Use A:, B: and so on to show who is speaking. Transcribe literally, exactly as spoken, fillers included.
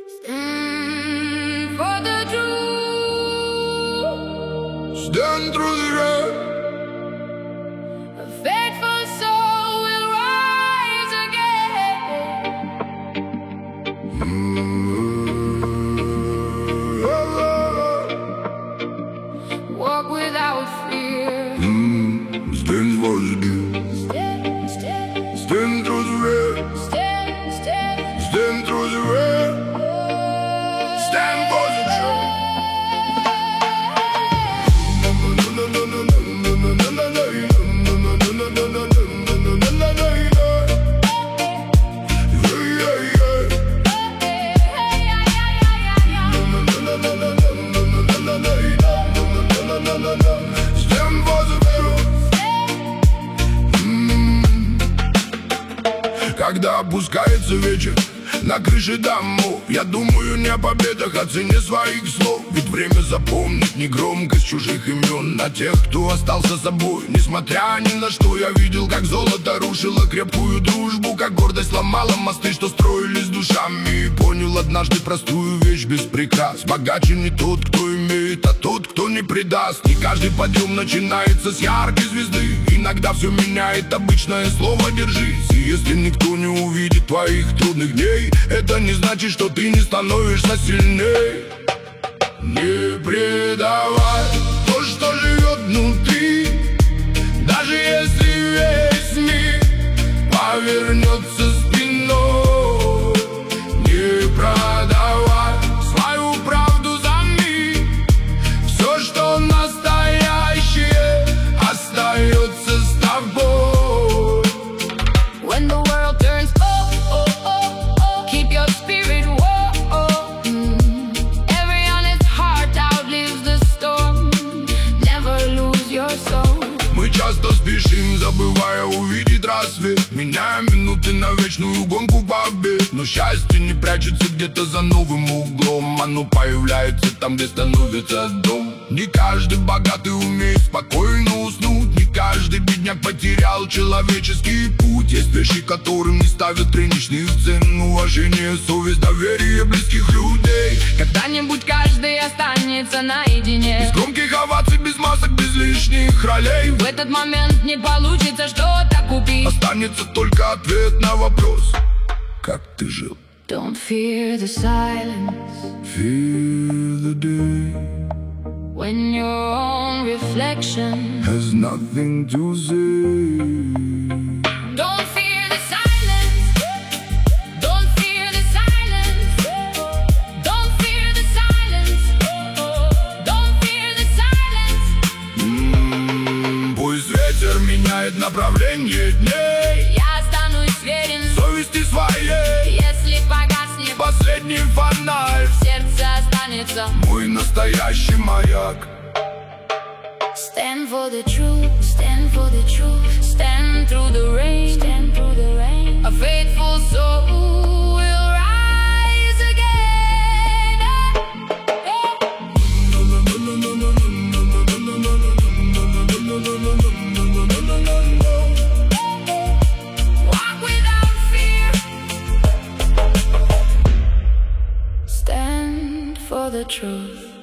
A: Stand for the truth.
B: Stand through the rain.
A: A faithful soul will rise again.
B: Mm-hmm.
A: Walk without fear.
B: Mm-hmm. Stand for the truth.
A: Stand, stand,
B: Stand through the rain.
A: stand, stand.
B: Stand through the rain. Stand for the truth. Когда опускается вечер на крыше домов, я думаю не о победах, о цене своих слов. Ведь время запомнить не громкость чужих имен, а тех, кто остался собой. Несмотря ни на что, я видел, как золото рушило крепкую дружбу, как гордость ломала мосты, что строились душами. И понял однажды простую вещь без прикрас: богаче не тот, кто имеет, а тот, кто не предаст. Не каждый подъем начинается с яркой звезды. Иногда все меняет обычное слово «держись». И если никто не увидит твоих трудных дней, это не значит, что ты не становишься сильней. Не предавай то, что живет внутри, даже если весь мир повернется спиной. Не продавай свою правду за миг. Все, что настоящее, остается с тобой.
A: When the world turns oh, oh, oh, oh, keep your spirit warm. Mm. Every honest heart outlives the storm. Never lose your soul.
B: Мы часто спешим, забывая увидеть рассвет, меняя минуты на вечную гонку побед. Но счастье не прячется где-то за новым углом, оно появляется там, где становится дом. Не каждый богатый умеет спокойно уснуть, не каждый бедняк потерял человеческий путь. Есть вещи, которым не ставят рыночных цен: уважение, совесть, доверие близких людей.
A: Когда-нибудь каждый останется наедине.
B: Без громких оваций, без масок, без лишних ролей.
A: В этот момент не получится что-то купить.
B: Останется только ответ на вопрос: как ты жил?
A: Don't fear the silence
B: Fear the day
A: when your own reflection
B: has nothing to say.
A: Don't fear the silence. Don't fear the silence. Don't fear the silence. Don't fear the silence.
B: М-м, Пусть ветер меняет направление дней,
A: Я останусь верен
B: совести своей.
A: если погаснет
B: Последний фонарь,
A: в сердце останется
B: мой настоящий маяк.
A: Stand for the truth, stand for the truth, stand through the rain, stand through the rain. A faithful soul will rise again. Walk without fear. Stand for the truth.